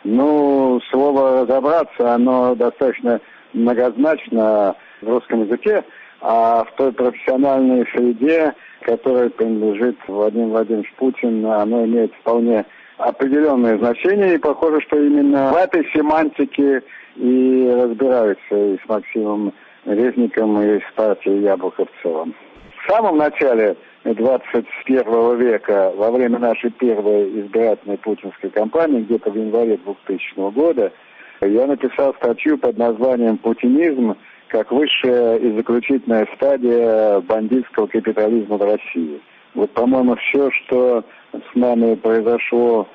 Ну, слово «разобраться», оно достаточно многозначно в русском языке, а в той профессиональной среде, которой принадлежит Владимир Владимирович Путин, оно имеет вполне определенное значение, и похоже, что именно в этой семантике и разбираются и с Максимом Резником, и с партией «Яблоко» в целом. В самом начале двадцать первого века, во время нашей первой избирательной путинской кампании, где-то в январе двухтысячного года, я написал статью под названием «Путинизм как высшая и заключительная стадия бандитского капитализма в России». Вот, по-моему, все, что с нами произошло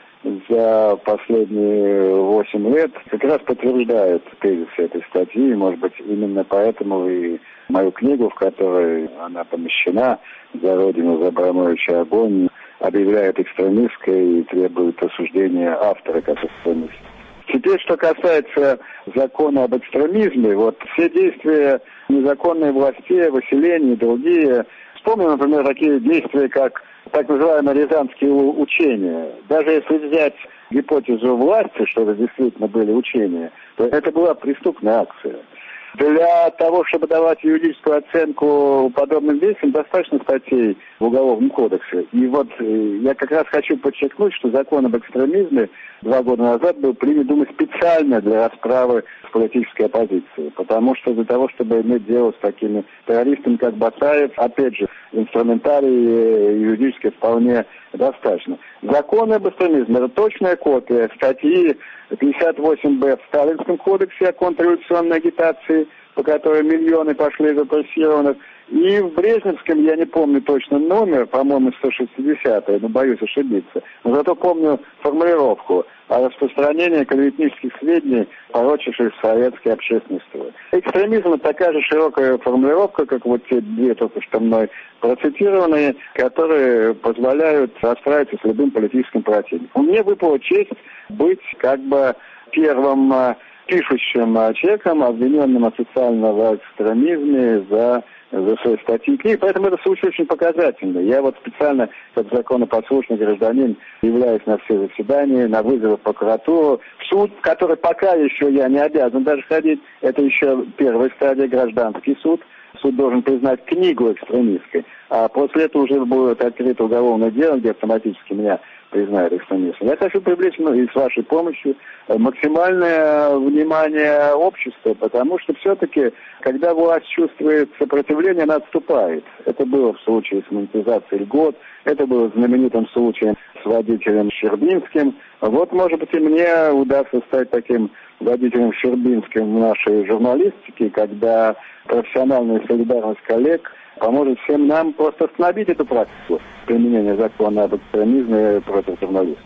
за последние восемь лет, как раз подтверждает тезис этой статьи. Может быть, именно поэтому и мою книгу, в которой она помещена, «За Родину, за Абрамовича огонь», объявляет экстремистской и требует осуждения автора как экстремиста. Теперь, что касается закона об экстремизме, вот все действия незаконной власти, выселения и другие. Вспомним, например, такие действия, как так называемые рязанские учения. Даже если взять гипотезу власти, что это действительно были учения, то это была преступная акция. Для того, чтобы давать юридическую оценку подобным действиям, достаточно статей в Уголовном кодексе. И вот я как раз хочу подчеркнуть, что закон об экстремизме два года назад был принят, думаю, специально для расправы с политической оппозицией. Потому что для того, чтобы иметь дело с такими террористами, как Батаев, опять же, инструментарий юридически вполне достаточно. Закон об экстремизме – это точная копия статьи пятьдесят восемь бэ в Сталинском кодексе о контрреволюционной агитации, по которой миллионы пошли репрессированных. И в Брежневском, я не помню точно номер, по-моему, сто шестидесятый, но боюсь ошибиться. Но зато помню формулировку о распространении клеветнических сведений, порочивших советский общественный строй. Экстремизм – это такая же широкая формулировка, как вот те две только что мной процитированные, которые позволяют расправиться с любым политическим противником. Мне выпала честь быть как бы первым пишущим человеком, обвиненным официально в экстремизме за, за свои статьи и книги. Поэтому это случай очень показательный. Я вот специально, как законопослушный гражданин, являюсь на все заседания, на вызовы в прокуратуру, в суд, в который пока еще я не обязан даже ходить. Это еще первая стадия, гражданский суд. Суд должен признать книгу экстремистской, а после этого уже будет открыто уголовное дело, где автоматически меня признают экстремистом. Я хочу привлечь, ну, и с вашей помощью максимальное внимание общества, потому что все-таки, когда власть чувствует сопротивление, она отступает. Это было в случае с монетизацией льгот, это было знаменитым случаем с водителем Щербинским. Вот, может быть, и мне удастся стать таким водителем Щербинским в нашей журналистике, когда профессиональная солидарность коллег поможет всем нам просто остановить эту практику применения закона об экстремизме против журналистов.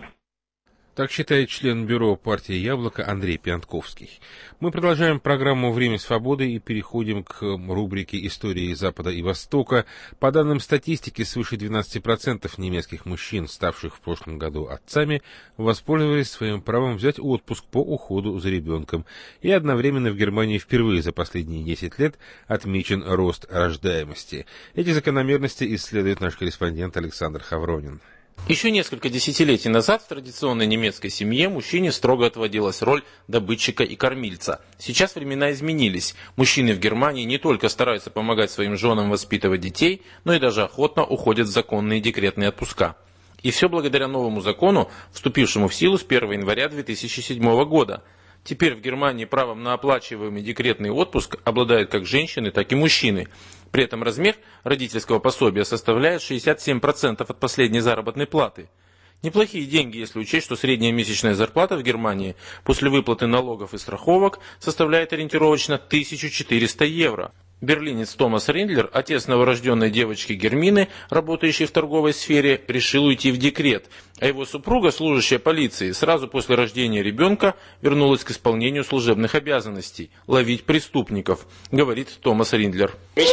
Так считает член бюро партии «Яблоко» Андрей Пьянтковский. Мы продолжаем программу «Время свободы» и переходим к рубрике «Истории Запада и Востока». По данным статистики, свыше двенадцати процентов немецких мужчин, ставших в прошлом году отцами, воспользовались своим правом взять отпуск по уходу за ребенком. И одновременно в Германии впервые за последние десять лет отмечен рост рождаемости. Эти закономерности исследует наш корреспондент Александр Хавронин. Еще несколько десятилетий назад в традиционной немецкой семье мужчине строго отводилась роль добытчика и кормильца. Сейчас времена изменились. Мужчины в Германии не только стараются помогать своим женам воспитывать детей, но и даже охотно уходят в законные декретные отпуска. И все благодаря новому закону, вступившему в силу с первого января две тысячи седьмого года. Теперь в Германии правом на оплачиваемый декретный отпуск обладают как женщины, так и мужчины. При этом размер родительского пособия составляет шестьдесят семь процентов от последней заработной платы. Неплохие деньги, если учесть, что средняя месячная зарплата в Германии после выплаты налогов и страховок составляет ориентировочно тысячу четыреста евро. Берлинец Томас Риндлер, отец новорожденной девочки Гермины, работающей в торговой сфере, решил уйти в декрет, а его супруга, служащая полиции, сразу после рождения ребенка вернулась к исполнению служебных обязанностей – ловить преступников, говорит Томас Риндлер.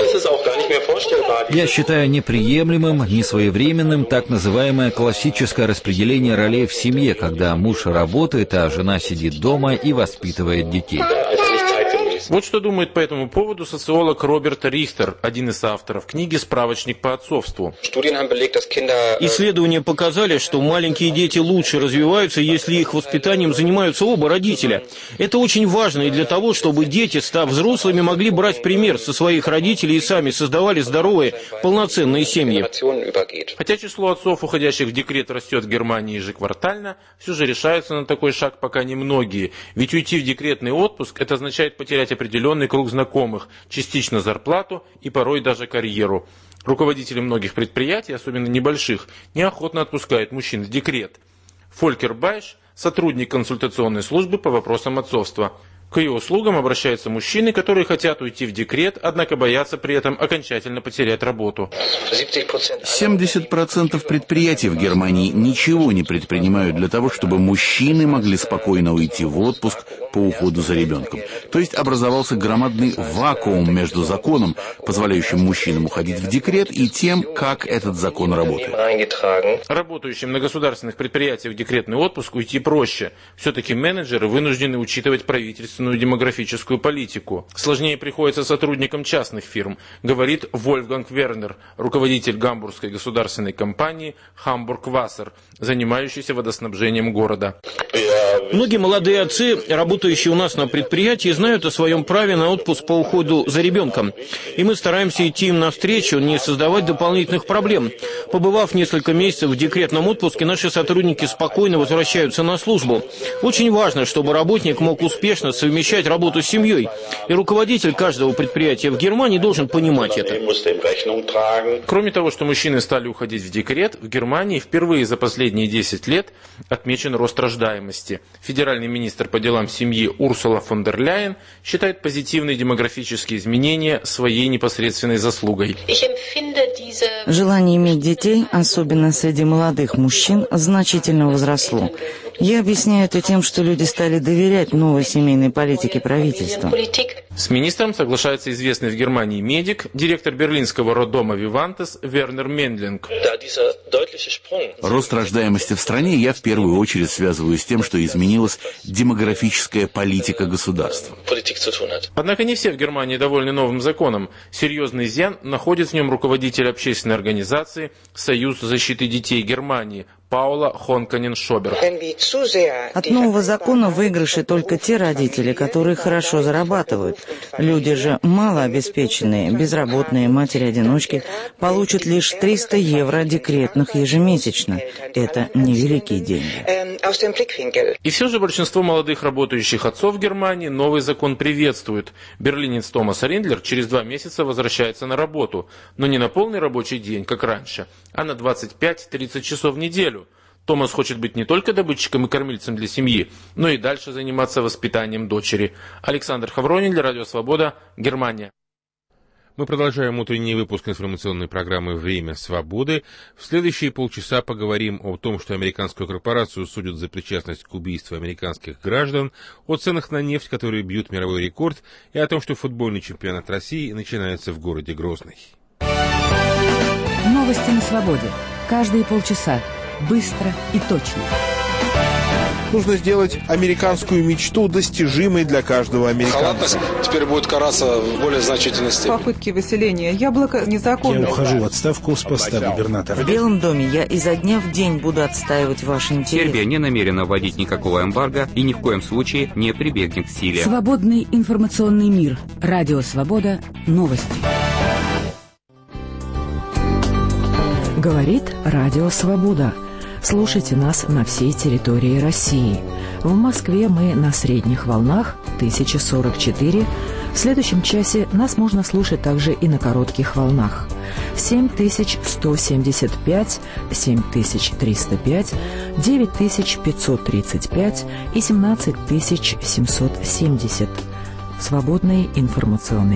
Я считаю неприемлемым, несвоевременным так называемое классическое распределение ролей в семье, когда муж работает, а жена сидит дома и воспитывает детей. Вот что думает по этому поводу социолог Роберт Рихтер, один из авторов книги «Справочник по отцовству». Исследования показали, что маленькие дети лучше развиваются, если их воспитанием занимаются оба родителя. Это очень важно и для того, чтобы дети, став взрослыми, могли брать пример со своих родителей и сами создавали здоровые, полноценные семьи. Хотя число отцов, уходящих в декрет, растет в Германии ежеквартально, все же решаются на такой шаг пока немногие. Ведь уйти в декретный отпуск – это означает потерять иметь определенный круг знакомых, частично зарплату и порой даже карьеру. Руководители многих предприятий, особенно небольших, неохотно отпускают мужчин в декрет. Фолькер Байш – сотрудник консультационной службы по вопросам отцовства. К ее услугам обращаются мужчины, которые хотят уйти в декрет, однако боятся при этом окончательно потерять работу. семьдесят процентов предприятий в Германии ничего не предпринимают для того, чтобы мужчины могли спокойно уйти в отпуск по уходу за ребенком. То есть образовался громадный вакуум между законом, позволяющим мужчинам уходить в декрет, и тем, как этот закон работает. Работающим на государственных предприятиях в декретный отпуск уйти проще. Все-таки менеджеры вынуждены учитывать правительственную демографическую политику. Сложнее приходится сотрудникам частных фирм, говорит Вольфганг Вернер, руководитель гамбургской государственной компании «Хамбург Вассер», занимающейся водоснабжением города. Многие молодые отцы, работающие у нас на предприятии, знают о своем праве на отпуск по уходу за ребенком. И мы стараемся идти им навстречу, не создавать дополнительных проблем. Побывав несколько месяцев в декретном отпуске, наши сотрудники спокойно возвращаются на службу. Очень важно, чтобы работник мог успешно совмещать работу с семьей. И руководитель каждого предприятия в Германии должен понимать это. Кроме того, что мужчины стали уходить в декрет, в Германии впервые за последние десять лет отмечен рост рождаемости. Федеральный министр по делам семьи Урсула фон дер Ляйен считает позитивные демографические изменения своей непосредственной заслугой. Желание иметь детей, особенно среди молодых мужчин, значительно возросло. Я объясняю это тем, что люди стали доверять новой семейной политике правительства. С министром соглашается известный в Германии медик, директор берлинского роддома Вивантес Вернер Мендлинг. Рост рождаемости в стране я в первую очередь связываю с тем, что изменилась демографическая политика государства. Однако не все в Германии довольны новым законом. Серьезный изъян находит в нем руководитель общественной организации «Союз защиты детей Германии» Паула Хонканен-Шобер. От нового закона выигрыши только те родители, которые хорошо зарабатывают. Люди же малообеспеченные, безработные, матери-одиночки получат лишь триста евро декретных ежемесячно. Это невеликие деньги. И все же большинство молодых работающих отцов в Германии новый закон приветствует. Берлинец Томас Риндлер через два месяца возвращается на работу, но не на полный рабочий день, как раньше, а на двадцать пять-тридцать часов в неделю. Томас хочет быть не только добытчиком и кормильцем для семьи, но и дальше заниматься воспитанием дочери. Александр Хавронин для Радио Свобода, Германия. Мы продолжаем утренний выпуск информационной программы «Время свободы». В следующие полчаса поговорим о том, что американскую корпорацию судят за причастность к убийству американских граждан, о ценах на нефть, которые бьют мировой рекорд, и о том, что футбольный чемпионат России начинается в городе Грозный. Новости на свободе. Каждые полчаса. Быстро и точно. Нужно сделать американскую мечту достижимой для каждого американца. Халатность теперь будет караться в более значительной степени. Попытки выселения яблока незаконны. Я ухожу в отставку с поста губернатора. В Белом доме я изо дня в день буду отстаивать ваши интересы. Сербия не намерена вводить никакого эмбарго и ни в коем случае не прибегнет к силе. Свободный информационный мир. Радио Свобода. Новости. Говорит Радио Свобода. Слушайте нас на всей территории России. В Москве мы на средних волнах тысяча сорок четыре. В следующем часе нас можно слушать также и на коротких волнах. семь тысяч сто семьдесят пять, семь тысяч триста пять, девять тысяч пятьсот тридцать пять и семнадцать тысяч семьсот семьдесят. Свободный информационный